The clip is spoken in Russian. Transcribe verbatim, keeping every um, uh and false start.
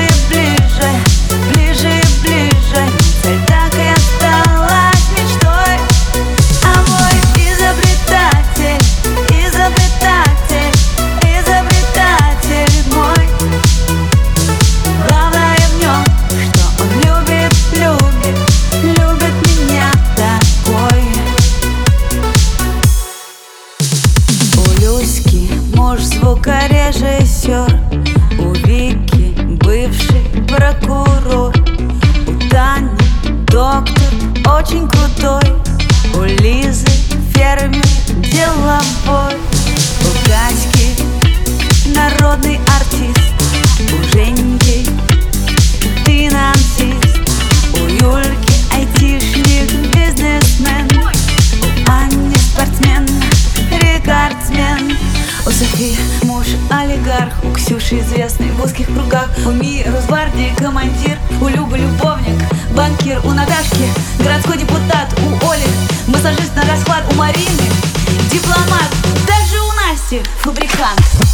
Муж звукорежиссер, у Вики бывший прокурор, у Тани доктор очень крутой, у Лизы фермер деловой, у Катьки народный артист, у Женьки финансист, у Юльки айтишник, бизнесмен, у Ани спортсмен, рекордсмен, у Софии муж олигарх, у Ксюши известный в узких кругах, у Мии Росгвардии командир, у Любы любовник, банкир, у Наташки городской депутат, у Оли массажист на расклад, у Марины дипломат, даже у Насти фабрикант.